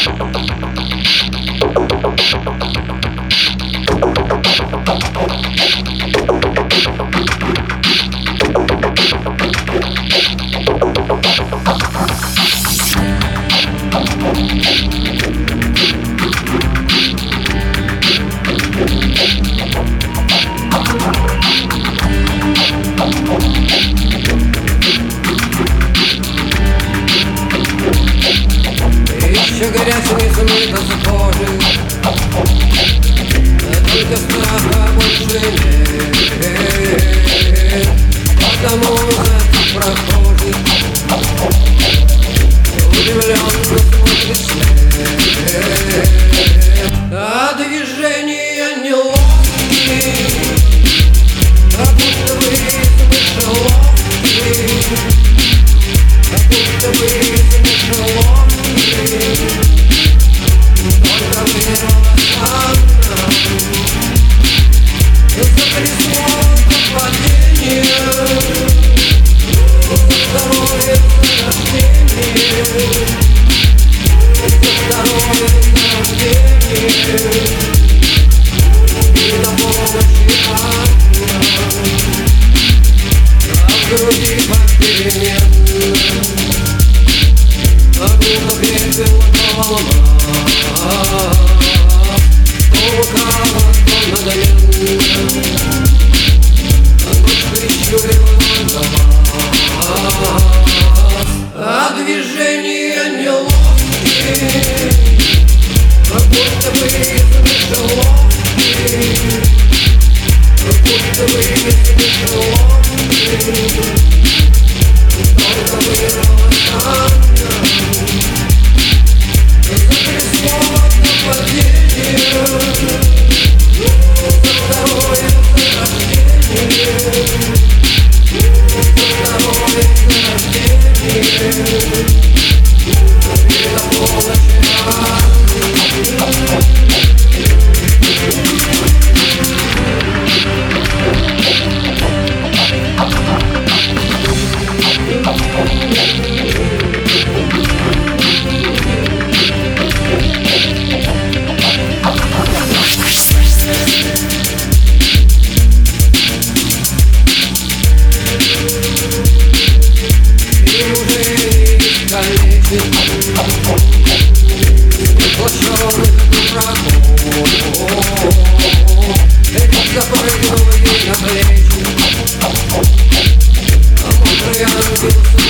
Еще горячими смыто с кожи, только страха больше нет. Потому за прохожих удивленно смотрит след, а движения неловкие, как будто бы из мышеловки, как будто бы из мышеловки. Только вырвалась она, затрясло падение, за здоровье, за рождение, за здоровье, за рождение, и на помощи ангела, а в груди попеременно, а будто крепила волна, то лукаво, то надменно, ночь прищурила глаза, а движения неловкие, как будто бы из мышеловки, как будто бы из мышеловки. Только вырвалась она, затрясло нападение, за второе зарождение, за второе зарождение, и до полночи сплощенных дураков, этих запрыгнули на плечи, а мудрый ангел